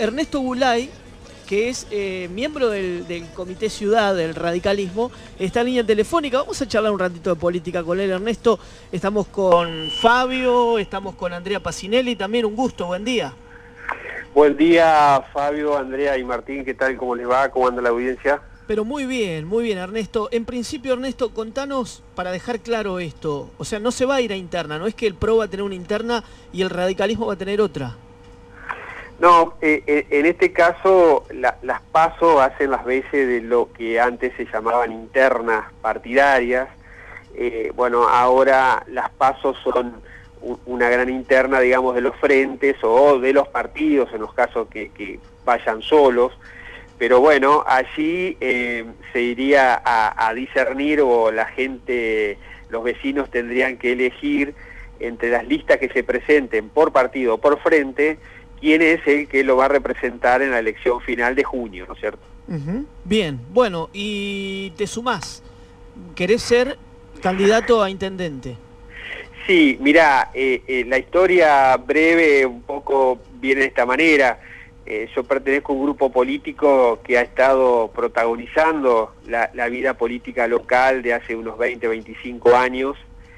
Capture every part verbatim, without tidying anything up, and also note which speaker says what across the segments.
Speaker 1: Ernesto Bulay, que es eh, miembro del, del Comité Ciudad del Radicalismo, está en línea telefónica. Vamos a charlar un ratito de política con él, Ernesto. Estamos con Fabio, estamos con Andrea Pacinelli, también un gusto, buen día.
Speaker 2: Buen día, Fabio, Andrea y Martín, ¿qué tal? ¿Cómo les va? ¿Cómo anda la audiencia?
Speaker 1: Pero muy bien, muy bien, Ernesto. En principio, Ernesto, contanos para dejar claro esto. O sea, no se va a ir a interna, no es que el P R O va a tener una interna y el radicalismo va a tener otra.
Speaker 2: No, eh, eh, en este caso la, las PASO hacen las veces de lo que antes se llamaban internas partidarias. Eh, bueno, ahora las PASO son un, una gran interna, digamos, de los frentes o de los partidos, en los casos que, que vayan solos. Pero bueno, allí eh, se iría a, a discernir, o la gente, los vecinos tendrían que elegir entre las listas que se presenten por partido o por frente, quién es el que lo va a representar en la elección final de junio, ¿no es cierto?
Speaker 1: Uh-huh. Bien, bueno, y te sumás. ¿Querés ser candidato a intendente?
Speaker 2: Sí, mirá, eh, eh, la historia breve un poco viene de esta manera. Eh, yo pertenezco a un grupo político que ha estado protagonizando la, la vida política local de hace unos veinte, veinticinco años,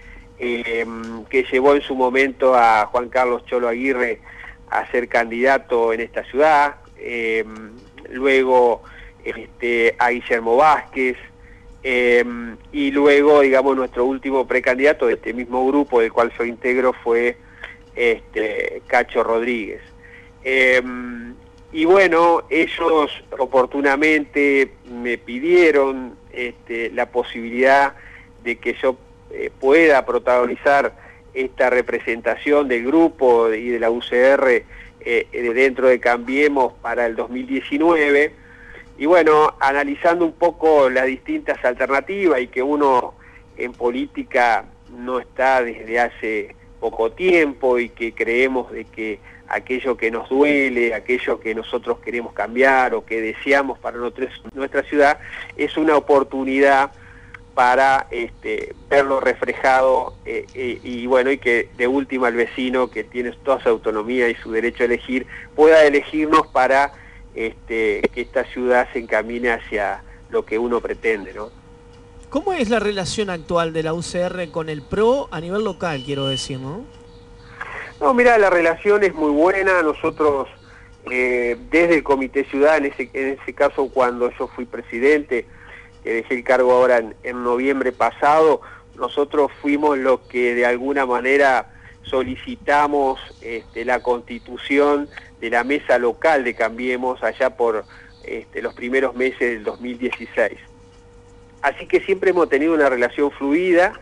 Speaker 2: eh, que llevó en su momento a Juan Carlos Cholo Aguirre a ser candidato en esta ciudad, eh, luego este, a Guillermo Vázquez, eh, y luego, digamos, nuestro último precandidato de este mismo grupo, del cual yo integro, fue este, Cacho Rodríguez. Eh, y bueno, ellos oportunamente me pidieron este, la posibilidad de que yo eh, pueda protagonizar esta representación del grupo y de la U C R eh, dentro de Cambiemos para el dos mil diecinueve. Y bueno, analizando un poco las distintas alternativas, y que uno en política no está desde hace poco tiempo, y que creemos de que aquello que nos duele, aquello que nosotros queremos cambiar o que deseamos para nuestra ciudad, es una oportunidad para este, verlo reflejado eh, eh, y bueno, y que de última el vecino, que tiene toda su autonomía y su derecho a elegir, pueda elegirnos para este, que esta ciudad se encamine hacia lo que uno pretende, ¿no?
Speaker 1: ¿Cómo es la relación actual de la U C R con el P R O a nivel local, quiero decir, no?
Speaker 2: No, mira, la relación es muy buena. Nosotros, eh, desde el Comité Ciudad, en ese, en ese caso cuando yo fui presidente, que dejé el cargo ahora en, en noviembre pasado, nosotros fuimos los que de alguna manera solicitamos este, la constitución de la mesa local de Cambiemos allá por este, los primeros meses del dos mil dieciséis. Así que siempre hemos tenido una relación fluida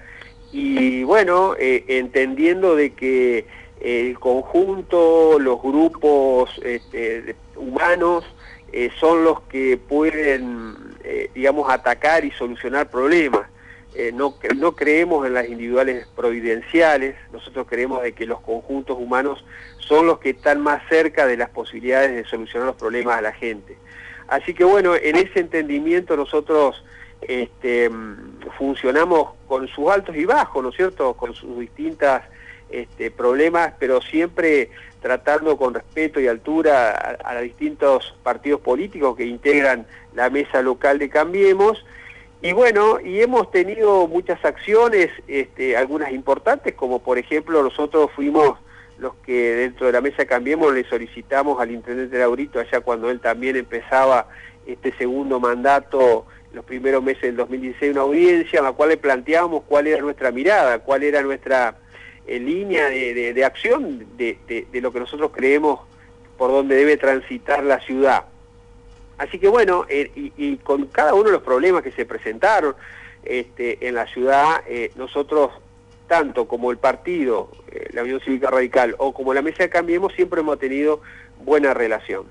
Speaker 2: y bueno, eh, entendiendo de que el conjunto, los grupos este, humanos eh, son los que pueden, eh, digamos, atacar y solucionar problemas. Eh, no, no creemos en las individuales providenciales. Nosotros creemos de que los conjuntos humanos son los que están más cerca de las posibilidades de solucionar los problemas a la gente. Así que bueno, en ese entendimiento nosotros este, funcionamos con sus altos y bajos, ¿no es cierto?, con sus distintas este, problemas, pero siempre tratando con respeto y altura a, a los distintos partidos políticos que integran la mesa local de Cambiemos. Y bueno, y hemos tenido muchas acciones, este, algunas importantes, como por ejemplo nosotros fuimos los que dentro de la mesa Cambiemos le solicitamos al intendente Laurito, allá cuando él también empezaba este segundo mandato, los primeros meses del dos mil dieciséis, una audiencia en la cual le planteábamos cuál era nuestra mirada, cuál era nuestra eh, línea de, de, de acción de, de, de lo que nosotros creemos por donde debe transitar la ciudad. Así que bueno, eh, y, y con cada uno de los problemas que se presentaron este, en la ciudad, eh, nosotros, tanto como el partido, eh, la Unión Cívica Radical, o como la Mesa de Cambiemos, siempre hemos tenido buena relación.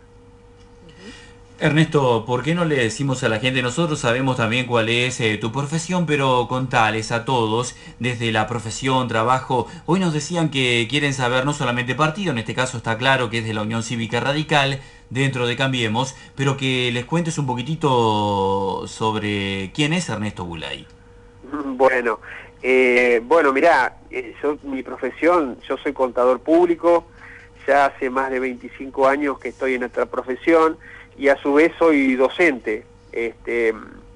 Speaker 3: Ernesto, ¿por qué no le decimos a la gente? Nosotros sabemos también cuál es eh, tu profesión, pero contales a todos, desde la profesión, trabajo. Hoy nos decían que quieren saber no solamente partido, en este caso está claro que es de la Unión Cívica Radical, dentro de Cambiemos, pero que les cuentes un poquitito sobre quién es Ernesto Bulay.
Speaker 2: Bueno, eh, bueno, mirá, eh, yo, mi profesión, yo soy contador público, ya hace más de veinticinco años que estoy en nuestra profesión y a su vez soy docente. Este,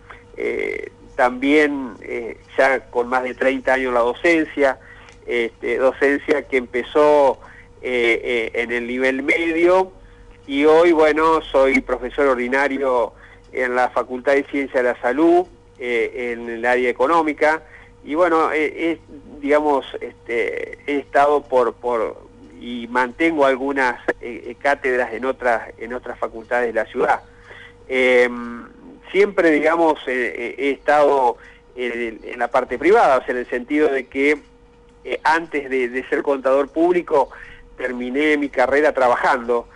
Speaker 2: eh, también eh, ya con más de treinta años la docencia, este, docencia que empezó eh, eh, en el nivel medio y hoy, bueno, soy profesor ordinario en la Facultad de Ciencia de la Salud, eh, en el área económica, y bueno, eh, eh, digamos, este, he estado por, por y mantengo algunas eh, cátedras en otras, en otras facultades de la ciudad. Eh, siempre, digamos, eh, he estado en, en la parte privada, o sea, en el sentido de que eh, antes de, de ser contador público terminé mi carrera trabajando.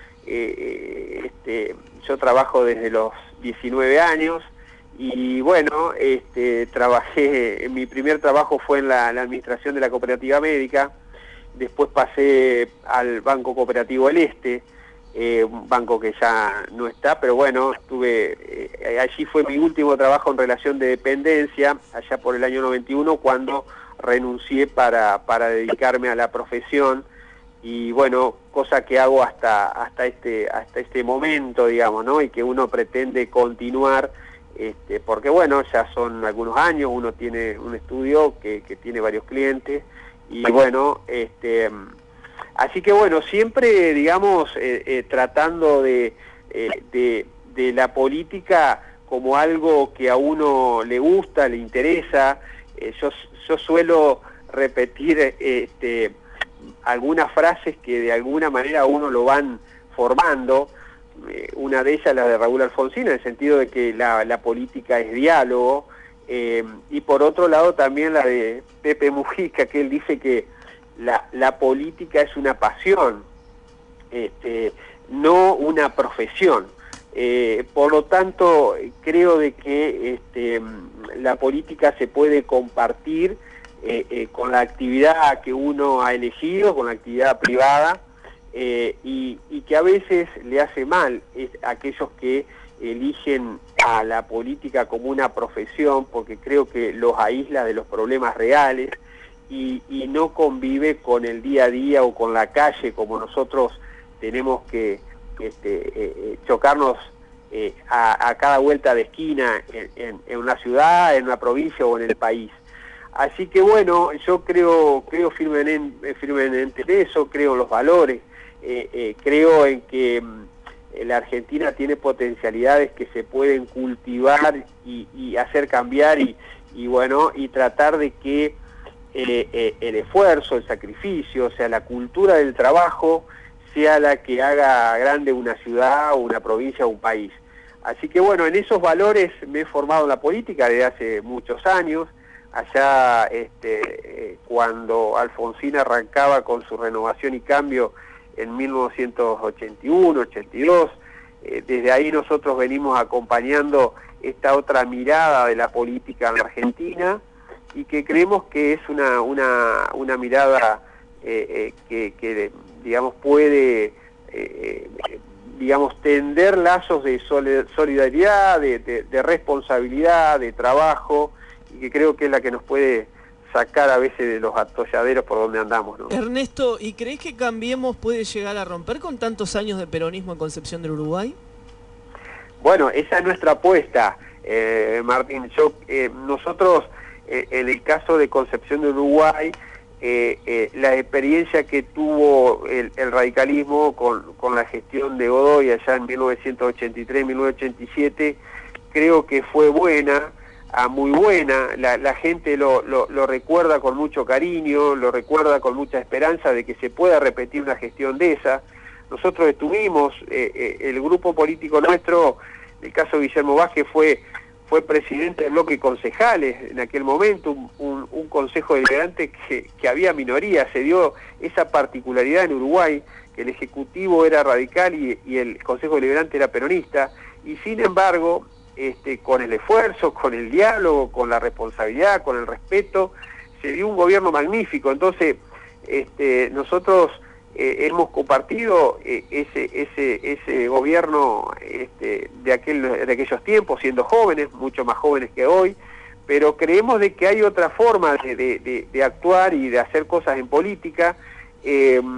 Speaker 2: Eh, este, yo trabajo desde los diecinueve años y bueno, este, trabajé, mi primer trabajo fue en la, la administración de la cooperativa médica, después pasé al Banco Cooperativo El Este, eh, un banco que ya no está, pero bueno, estuve, eh, allí fue mi último trabajo en relación de dependencia, allá por el año noventa y uno, cuando renuncié para, para dedicarme a la profesión. Y bueno, cosa que hago hasta hasta este hasta este momento, digamos, ¿no? Y que uno pretende continuar, este, porque bueno, ya son algunos años, uno tiene un estudio que, que tiene varios clientes, y bueno, este, así que bueno, siempre, digamos, eh, eh, tratando de, eh, de, de la política como algo que a uno le gusta, le interesa. eh, yo, yo suelo repetir, este, algunas frases que de alguna manera a uno lo van formando, eh, una de ellas la de Raúl Alfonsín, en el sentido de que la, la política es diálogo, eh, y por otro lado también la de Pepe Mujica, que él dice que la, la política es una pasión, este, no una profesión. Eh, por lo tanto, creo de que este, la política se puede compartir Eh, eh, con la actividad que uno ha elegido, con la actividad privada, eh, y, y que a veces le hace mal es aquellos que eligen a la política como una profesión, porque creo que los aísla de los problemas reales y, y no convive con el día a día o con la calle, como nosotros tenemos que este, eh, chocarnos eh, a, a cada vuelta de esquina en, en, en una ciudad, en una provincia o en el país. Así que bueno, yo creo creo firmemente, firmemente en eso, creo en los valores, eh, eh, creo en que eh, la Argentina tiene potencialidades que se pueden cultivar y, y hacer cambiar y, y bueno, y tratar de que eh, eh, el esfuerzo, el sacrificio, o sea, la cultura del trabajo sea la que haga grande una ciudad, una provincia o un país. Así que bueno, en esos valores me he formado en la política desde hace muchos años. Allá este, eh, cuando Alfonsín arrancaba con su renovación y cambio en mil novecientos ochenta y uno, ochenta y dos, eh, desde ahí nosotros venimos acompañando esta otra mirada de la política en la Argentina y que creemos que es una, una, una mirada eh, eh, que, que, digamos, puede eh, digamos, tender lazos de solidaridad, de, de, de responsabilidad, de trabajo, y que creo que es la que nos puede sacar a veces de los atolladeros por donde andamos, ¿no?
Speaker 1: Ernesto, ¿y crees que Cambiemos puede llegar a romper con tantos años de peronismo en Concepción del Uruguay?
Speaker 2: Bueno, esa es nuestra apuesta, eh, Martín. Yo, eh, nosotros, eh, en el caso de Concepción del Uruguay, eh, eh, la experiencia que tuvo el, el radicalismo con, con la gestión de Godoy allá en mil novecientos ochenta y tres, mil novecientos ochenta y siete, creo que fue buena, a muy buena, la, la gente lo, lo, lo recuerda con mucho cariño, lo recuerda con mucha esperanza de que se pueda repetir una gestión de esa. Nosotros estuvimos, eh, eh, el grupo político nuestro, en el caso de Guillermo Vázquez, fue, fue presidente del bloque de concejales en aquel momento, un, un, un consejo deliberante que, que había minoría, se dio esa particularidad en Uruguay, que el ejecutivo era radical y, y el consejo deliberante era peronista, y sin embargo, Este, con el esfuerzo, con el diálogo, con la responsabilidad, con el respeto, se dio un gobierno magnífico. Entonces, este, nosotros eh, hemos compartido eh, ese, ese, ese gobierno este, de, aquel, de aquellos tiempos, siendo jóvenes, mucho más jóvenes que hoy, pero creemos de que hay otra forma de, de, de, de actuar y de hacer cosas en política. Eh,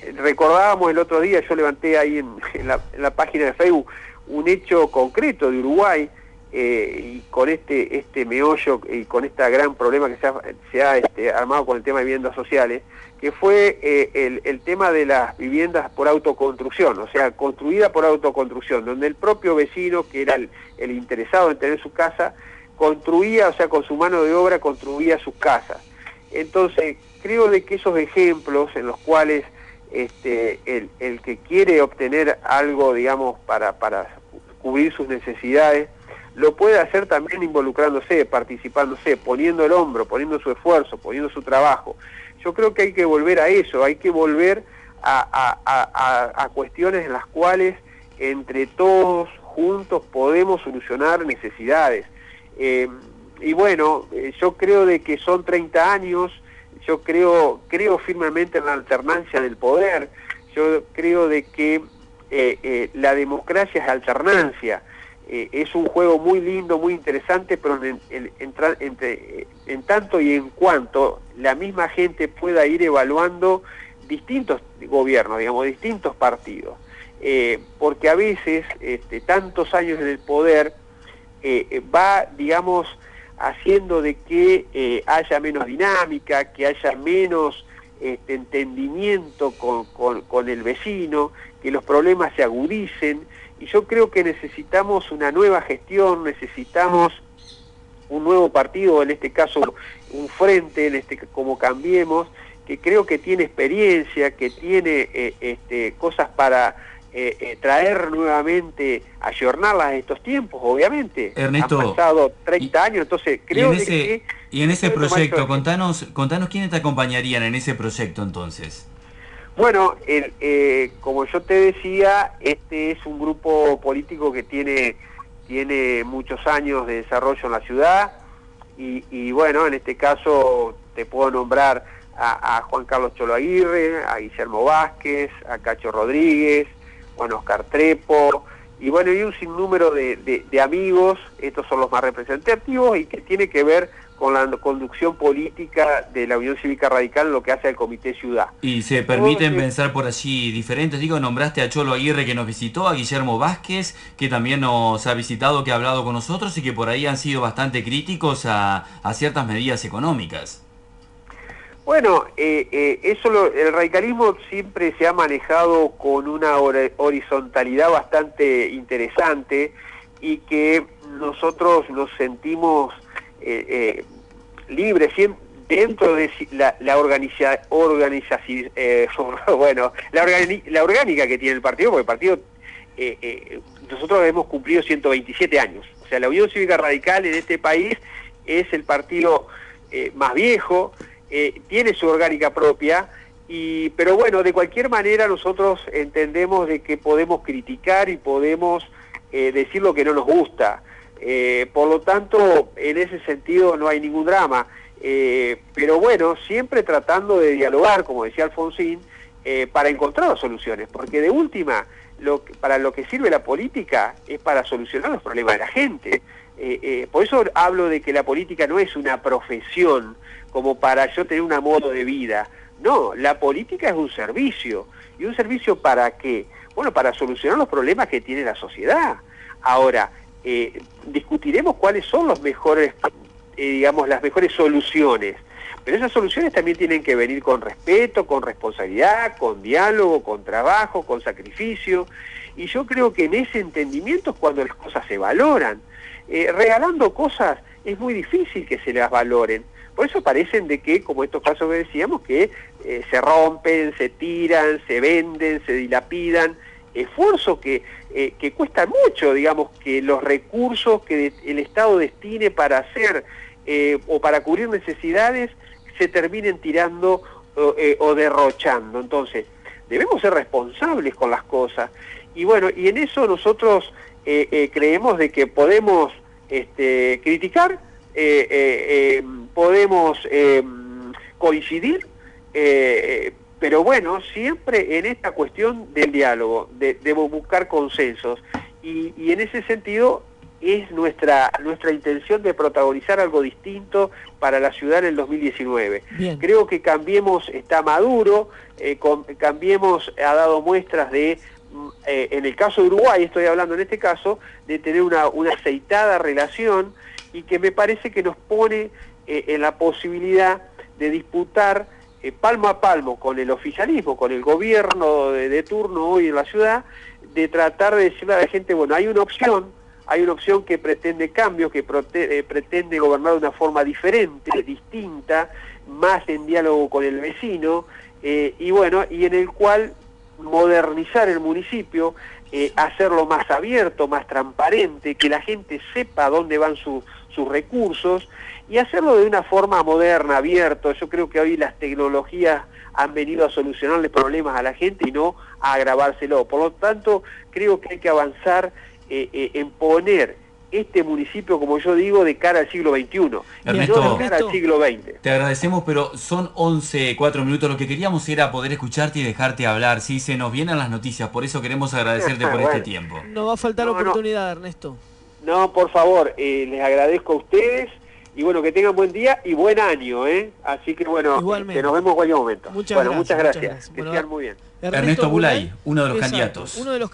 Speaker 2: recordábamos el otro día, yo levanté ahí en, en, la, en la página de Facebook un hecho concreto de Uruguay, eh, y con este este meollo y con este gran problema que se ha, se ha este, armado con el tema de viviendas sociales, que fue eh, el, el tema de las viviendas por autoconstrucción, o sea, construida por autoconstrucción, donde el propio vecino, que era el, el interesado en tener su casa, construía, o sea, con su mano de obra construía sus casas. Entonces, creo de que esos ejemplos en los cuales este, el, el que quiere obtener algo, digamos, para, para cubrir sus necesidades, lo puede hacer también involucrándose, participándose, poniendo el hombro, poniendo su esfuerzo, poniendo su trabajo. Yo creo que hay que volver a eso, hay que volver a, a, a, a cuestiones en las cuales entre todos juntos podemos solucionar necesidades. Eh, y bueno, eh, yo creo de que son treinta años, yo creo, creo firmemente en la alternancia del poder, yo creo de que eh, eh, la democracia es alternancia. Eh, es un juego muy lindo, muy interesante, pero en, en, en, en, en tanto y en cuanto la misma gente pueda ir evaluando distintos gobiernos, digamos, distintos partidos. Eh, porque a veces, este, tantos años en el poder, eh, va, digamos, haciendo de que eh, haya menos dinámica, que haya menos este, entendimiento con, con, con el vecino, que los problemas se agudicen. Y yo creo que necesitamos una nueva gestión, necesitamos un nuevo partido, en este caso un frente, en este como Cambiemos, que creo que tiene experiencia, que tiene eh, este, cosas para eh, eh, traer nuevamente, ayornarlas a estos tiempos, obviamente.
Speaker 3: Ernesto,
Speaker 2: han pasado treinta y, años, entonces creo
Speaker 3: y en ese,
Speaker 2: que...
Speaker 3: Y en ese proyecto, contanos, contanos quiénes te acompañarían en ese proyecto entonces.
Speaker 2: Bueno, el, eh, como yo te decía, este es un grupo político que tiene, tiene muchos años de desarrollo en la ciudad y, y bueno, en este caso te puedo nombrar a, a Juan Carlos Cholo Aguirre, a Guillermo Vázquez, a Cacho Rodríguez, bueno, Oscar Trepo, y bueno, y un sinnúmero de, de, de amigos, estos son los más representativos y que tiene que ver con la conducción política de la Unión Cívica Radical en lo que hace al Comité Ciudad.
Speaker 3: ¿Y se permiten pensar por allí diferentes? Digo, nombraste a Cholo Aguirre que nos visitó, a Guillermo Vázquez que también nos ha visitado, que ha hablado con nosotros y que por ahí han sido bastante críticos a, a ciertas medidas económicas.
Speaker 2: Bueno, eh, eh, eso lo, el radicalismo siempre se ha manejado con una horizontalidad bastante interesante y que nosotros nos sentimos Eh, eh, libre dentro de la, la organiza, organización, eh, bueno, la, organi, la orgánica que tiene el partido, porque el partido, eh, eh, nosotros hemos cumplido ciento veintisiete años, o sea, la Unión Cívica Radical en este país es el partido eh, más viejo, eh, tiene su orgánica propia, y, pero bueno, de cualquier manera nosotros entendemos de que podemos criticar y podemos eh, decir lo que no nos gusta. Eh, por lo tanto, en ese sentido no hay ningún drama, eh, pero bueno, siempre tratando de dialogar, como decía Alfonsín, eh, para encontrar soluciones, porque de última, lo que, para lo que sirve la política es para solucionar los problemas de la gente. Eh, eh, por eso hablo de que la política no es una profesión como para yo tener un modo de vida. No, la política es un servicio. ¿Y un servicio para qué? Bueno, para solucionar los problemas que tiene la sociedad. Ahora, Eh, discutiremos cuáles son los mejores, eh, digamos, las mejores soluciones, pero esas soluciones también tienen que venir con respeto, con responsabilidad, con diálogo, con trabajo, con sacrificio, y yo creo que en ese entendimiento es cuando las cosas se valoran. Eh, regalando cosas es muy difícil que se las valoren, por eso parecen de que, como estos casos que decíamos, que eh, se rompen, se tiran, se venden, se dilapidan, esfuerzo que, eh, que cuesta mucho, digamos, que los recursos que de, el Estado destine para hacer eh, o para cubrir necesidades se terminen tirando o, eh, o derrochando. Entonces, debemos ser responsables con las cosas. Y bueno, y en eso nosotros eh, eh, creemos de que podemos este, criticar, eh, eh, eh, podemos eh, coincidir, eh, pero bueno, siempre en esta cuestión del diálogo, de, debo buscar consensos, y, y en ese sentido es nuestra, nuestra intención de protagonizar algo distinto para la ciudad en el dos mil diecinueve.
Speaker 1: Bien.
Speaker 2: Creo que Cambiemos está maduro, eh, con, Cambiemos ha dado muestras de, eh, en el caso de Uruguay, estoy hablando en este caso, de tener una, una aceitada relación y que me parece que nos pone eh, en la posibilidad de disputar eh, palmo a palmo con el oficialismo, con el gobierno de, de turno hoy en la ciudad, de tratar de decirle a la gente, bueno, hay una opción, hay una opción que pretende cambio, que prote eh, pretende gobernar de una forma diferente, distinta, más en diálogo con el vecino, eh, y bueno, y en el cual modernizar el municipio, eh, hacerlo más abierto, más transparente, que la gente sepa dónde van su, sus recursos, y hacerlo de una forma moderna, abierto. Yo creo que hoy las tecnologías han venido a solucionarle problemas a la gente y no a agravárselo. Por lo tanto, creo que hay que avanzar eh, eh, en poner este municipio, como yo digo, de cara al siglo veintiuno,
Speaker 3: Ernesto,
Speaker 2: y no de cara al siglo veinte.
Speaker 3: Te agradecemos, pero son once, cuatro minutos. Lo que queríamos era poder escucharte y dejarte hablar. Sí, se nos vienen las noticias, por eso queremos agradecerte por
Speaker 2: bueno.
Speaker 3: este tiempo.
Speaker 1: No va a faltar
Speaker 2: no,
Speaker 1: oportunidad, no. Ernesto.
Speaker 2: No, por favor, eh, les agradezco a ustedes. Y bueno, que tengan buen día y buen año, ¿eh? Así que bueno, este, nos vemos en cualquier momento.
Speaker 1: Muchas
Speaker 2: bueno,
Speaker 1: gracias,
Speaker 2: muchas gracias.
Speaker 1: Muchas gracias.
Speaker 2: Que
Speaker 1: Bueno,
Speaker 2: sean muy bien.
Speaker 3: Ernesto Bulay, uno de los
Speaker 1: exacto,
Speaker 3: candidatos.
Speaker 1: Uno de los